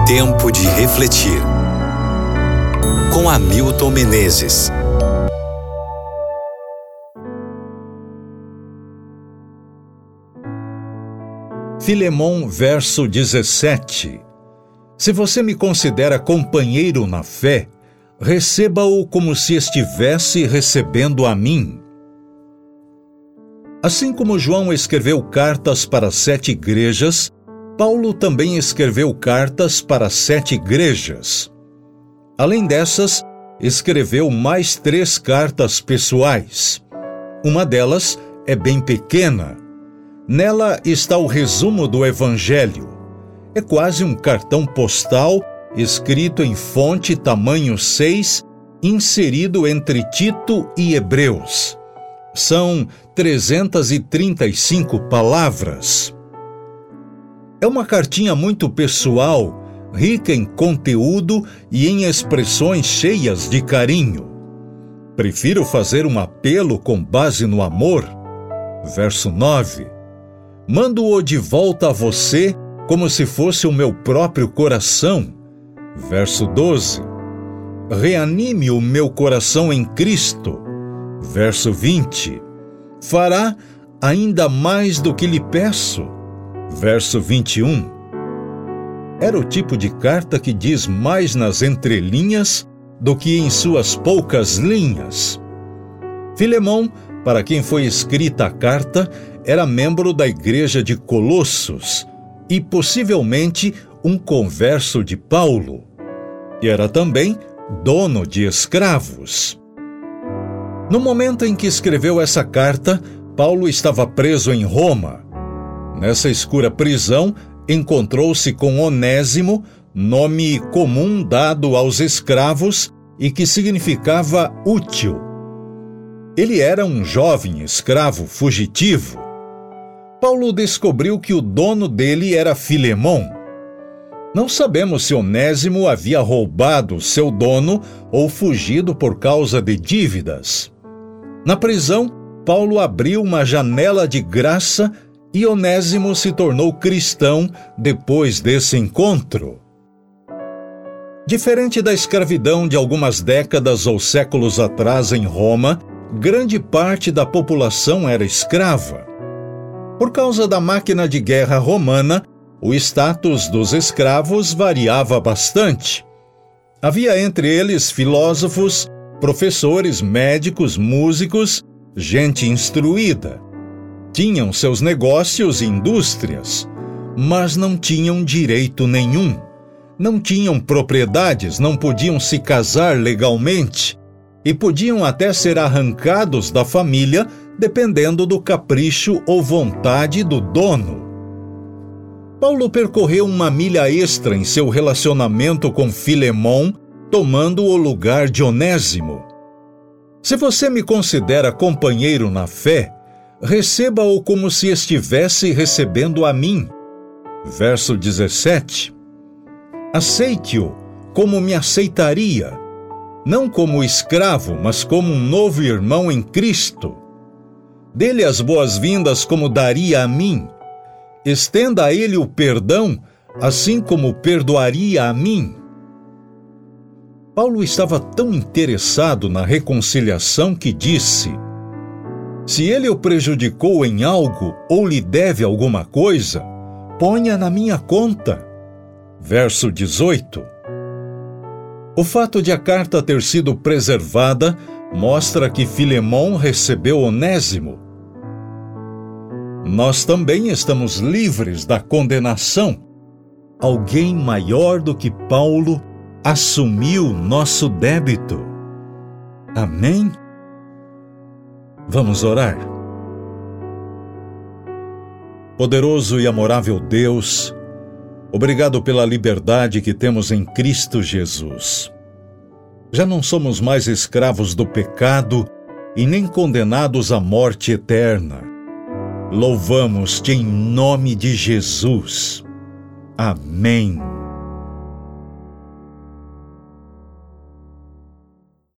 Tempo de refletir. Com Hamilton Menezes. Filemon, verso 17. Se você me considera companheiro na fé, receba-o como se estivesse recebendo a mim. Assim como João escreveu cartas para 7 igrejas, Paulo também escreveu cartas para 7 igrejas. Além dessas, escreveu mais 3 cartas pessoais. Uma delas é bem pequena. Nela está o resumo do Evangelho. É quase um cartão postal escrito em fonte tamanho 6, inserido entre Tito e Hebreus. São 335 palavras. É uma cartinha muito pessoal, rica em conteúdo e em expressões cheias de carinho. Prefiro fazer um apelo com base no amor. Verso 9. Mando-o de volta a você como se fosse o meu próprio coração. Verso 12. Reanime o meu coração em Cristo. Verso 20. Fará ainda mais do que lhe peço. Verso 21. Era o tipo de carta que diz mais nas entrelinhas do que em suas poucas linhas. Filemon, para quem foi escrita a carta, era membro da igreja de Colossos e possivelmente um converso de Paulo. E era também dono de escravos. No momento em que escreveu essa carta, Paulo estava preso em Roma. Nessa escura prisão, encontrou-se com Onésimo, nome comum dado aos escravos e que significava útil. Ele era um jovem escravo fugitivo. Paulo descobriu que o dono dele era Filemon. Não sabemos se Onésimo havia roubado seu dono ou fugido por causa de dívidas. Na prisão, Paulo abriu uma janela de graça e Onésimo se tornou cristão depois desse encontro. Diferente da escravidão de algumas décadas ou séculos atrás em Roma, grande parte da população era escrava. Por causa da máquina de guerra romana, o status dos escravos variava bastante. Havia entre eles filósofos, professores, médicos, músicos, gente instruída. Tinham seus negócios e indústrias, mas não tinham direito nenhum. Não tinham propriedades, não podiam se casar legalmente e podiam até ser arrancados da família dependendo do capricho ou vontade do dono. Paulo percorreu uma milha extra em seu relacionamento com Filemon, tomando o lugar de Onésimo. Se você me considera companheiro na fé, receba-o como se estivesse recebendo a mim. Verso 17. Aceite-o como me aceitaria, não como escravo, mas como um novo irmão em Cristo. Dê-lhe as boas-vindas como daria a mim. Estenda a ele o perdão, assim como perdoaria a mim. Paulo estava tão interessado na reconciliação que disse: se ele o prejudicou em algo ou lhe deve alguma coisa, ponha na minha conta. Verso 18. O fato de a carta ter sido preservada mostra que Filemon recebeu Onésimo. Nós também estamos livres da condenação. Alguém maior do que Paulo assumiu nosso débito. Amém? Vamos orar. Poderoso e amorável Deus, obrigado pela liberdade que temos em Cristo Jesus. Já não somos mais escravos do pecado e nem condenados à morte eterna. Louvamos-te em nome de Jesus. Amém.